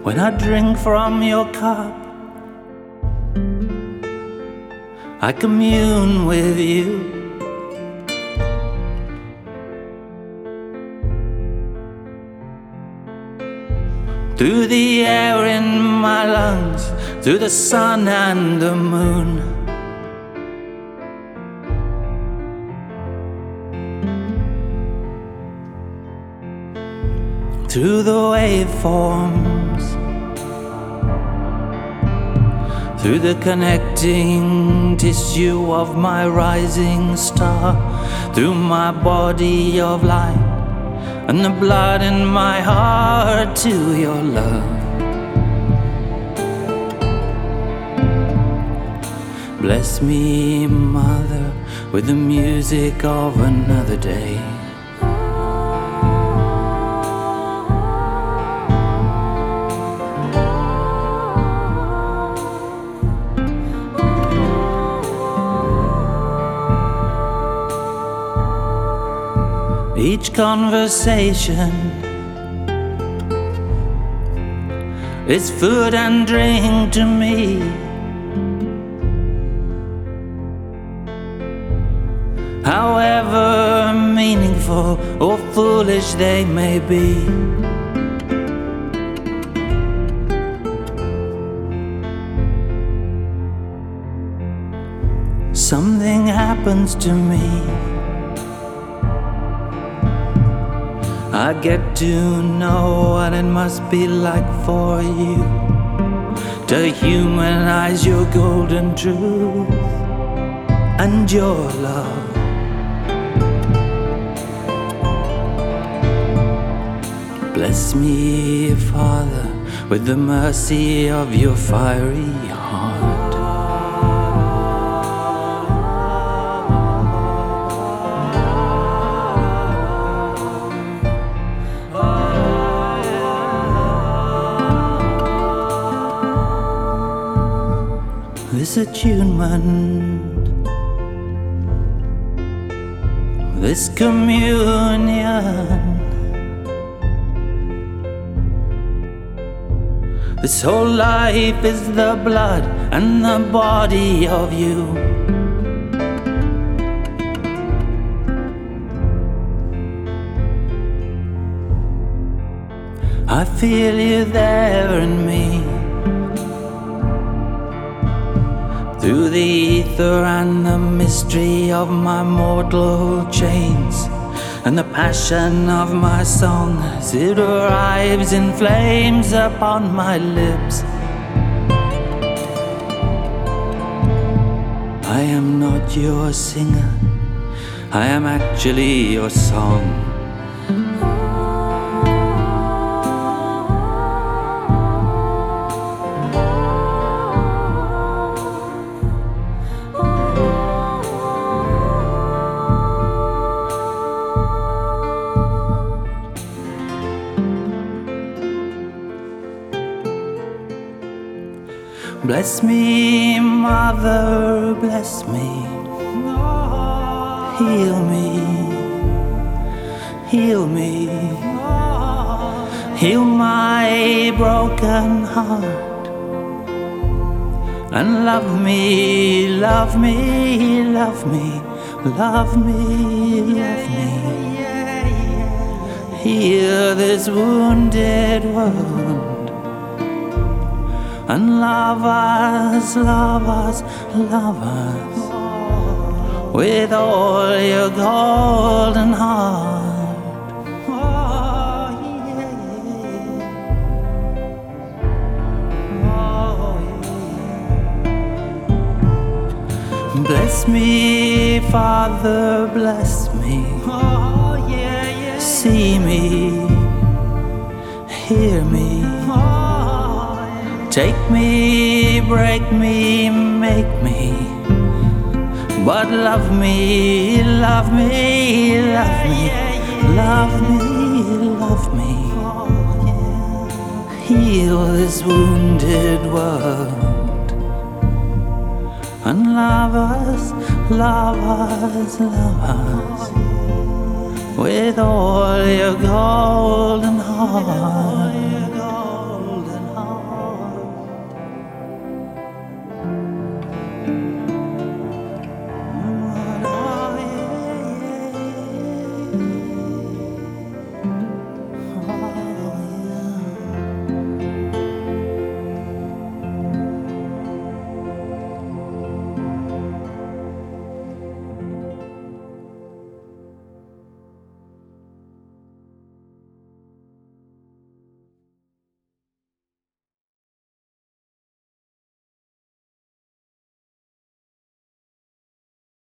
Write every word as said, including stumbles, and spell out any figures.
when I drink from your cup, I commune with you. Through the air in my lungs, through the sun and the moon, through the waveforms, through the connecting tissue of my rising star, through my body of light and the blood in my heart to your love. Bless me, Mother, with the music of another day. Each conversation is food and drink to me. However meaningful or foolish they may be, something happens to me. I get to know what it must be like for you to humanize your golden truth and your love. Bless me, Father, with the mercy of your fiery heart. This attunement, this communion, this whole life is the blood and the body of you. I feel you there in me, through the ether and the mystery of my mortal chains, and the passion of my song as it arrives in flames upon my lips. I am not your singer, I am actually your song. Bless me, Mother, bless me. Heal me, heal me. Heal my broken heart. And love me, love me, love me, love me, love me. Heal this wounded wound. And love us, love us, love us with all your golden heart. Oh, yeah, oh, yeah. Bless me, Father, bless me. Oh, yeah, yeah. See me, hear me. Take me, break me, make me, but love me, love me, love me, love me, love me. Heal this wounded world and love us, love us, love us with all your golden heart.